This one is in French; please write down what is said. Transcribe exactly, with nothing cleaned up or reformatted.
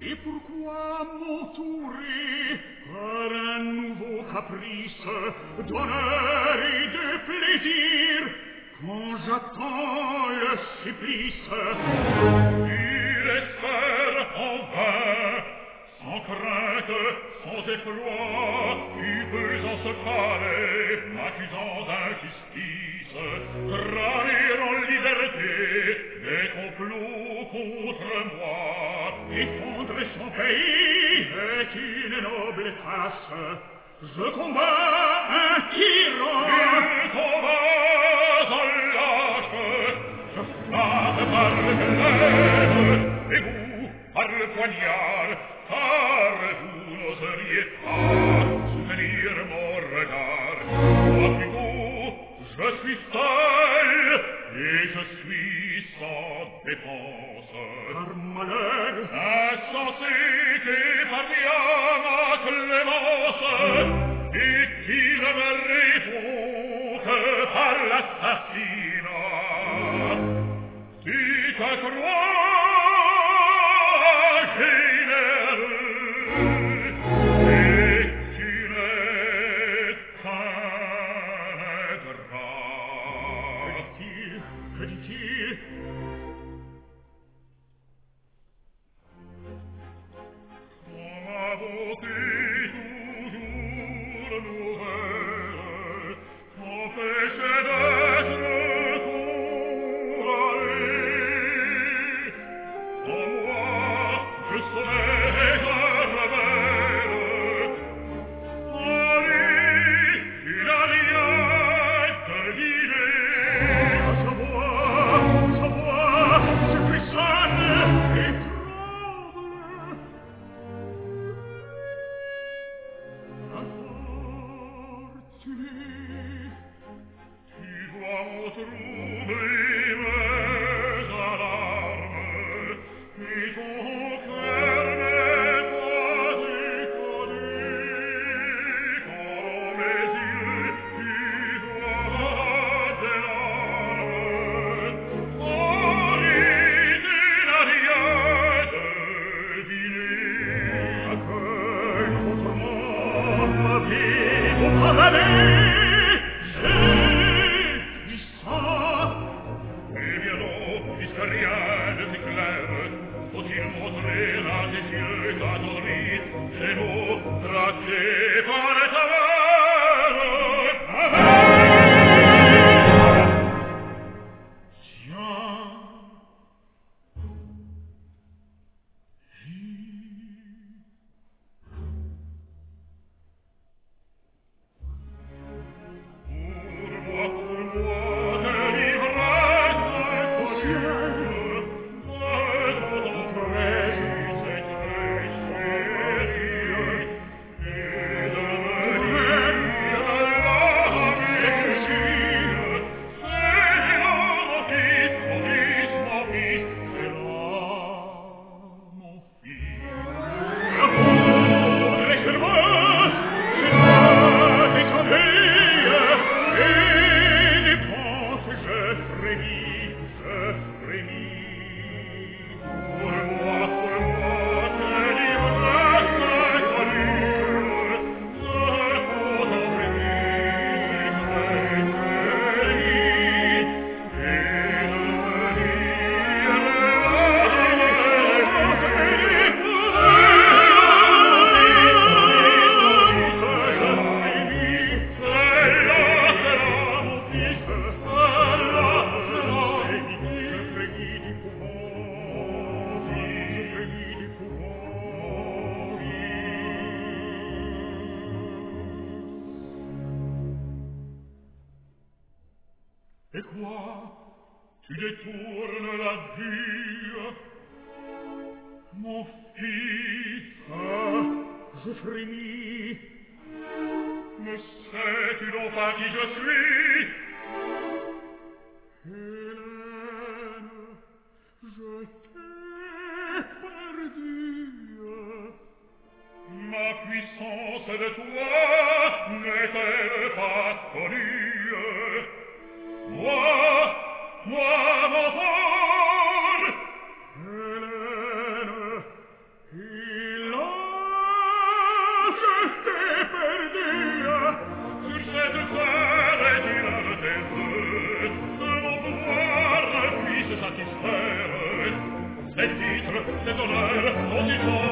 Et pourquoi m'entourer par un nouveau caprice d'honneur et de plaisir quand j'attends le supplice? Il espère en vain, sans crainte, sans effroi, tu peux en ce palais, m'accusant d'injustice, trahir en liberté des complots contre moi. Défendre son pays est une noble tâche. Je combats un tyran. Il combat en lâche, je frappe par le glaive, et vous par le poignard, car vous n'oseriez pas soutenir mon regard. Moi plutôt, je suis seul, et je suis sans défense. Par malheur, insensé qui parvient ma clémence, et qui ne me répond que par l'assassinat. Tu te crois Et quoi? Tu détournes la vue? Mon fils, je frémis. Ne sais-tu donc pas qui je suis? Hélène, je t'ai perdue. Ma puissance de toi n'est-elle pas connue? Moi, moi, mon frère, Hélène, d'honneur, dont il faut